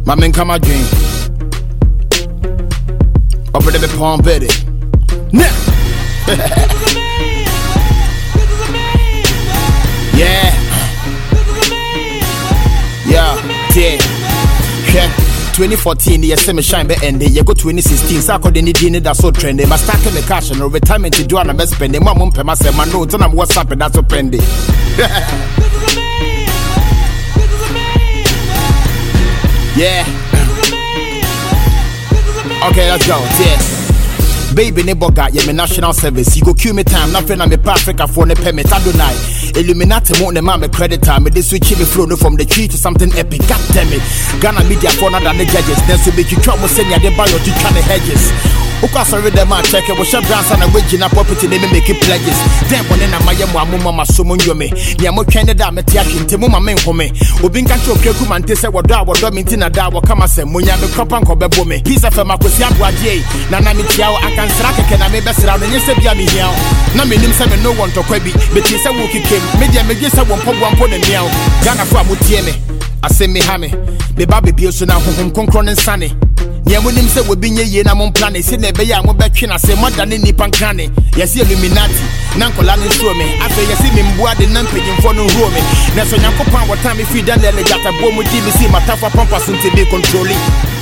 My men come again. Over there, Palm Betty. Now. Yeah. Yeah. 2014, the semi shine be ending. You go 2016, so I could any dinner that's so trendy. My stack in the cash and retirement to do and I'm spending. My mum pay myself my notes and I'm WhatsApp and that's so pending. Yeah. Okay, let's go. Yeah. Baby neighbor got yeah, me national service. You go kill me time, nothing I'm a Africa for the permit. I don't know. Illuminati won't the man credit time. This switch me flow from the tree to something epic. God damn it. Ghana media for another than the judges. Then so make you try to send ya the bio to kind of hedges. Uka sorry the man check it. We shall brands and a wage in a property name make it pledges. Then when I my mama summon you me. Niamo Canada me tiakin to mama men for me. Ubin can't choke your command to say what da what don't mean to da what come as a munya the crop and cobe me. Piece of my Kosia Guaje. Nana Mitiao, I can strike a can I make best around and you say be me here. No meaning seven no one to quebi, but you say wookie came. Media me just a one put in meow. Ghana for Mutieme. I say me hammy. The baby Biosuna home concron and sunny. Yeah, when him say we be ye na mon plan, say never ya mo between I say more than any pancrane. Yes, Illuminati, Nancolani show me. After you see me boy the non paying for no room. That's when you what time if you done the legata bomb with see my tough pampas to be controlling.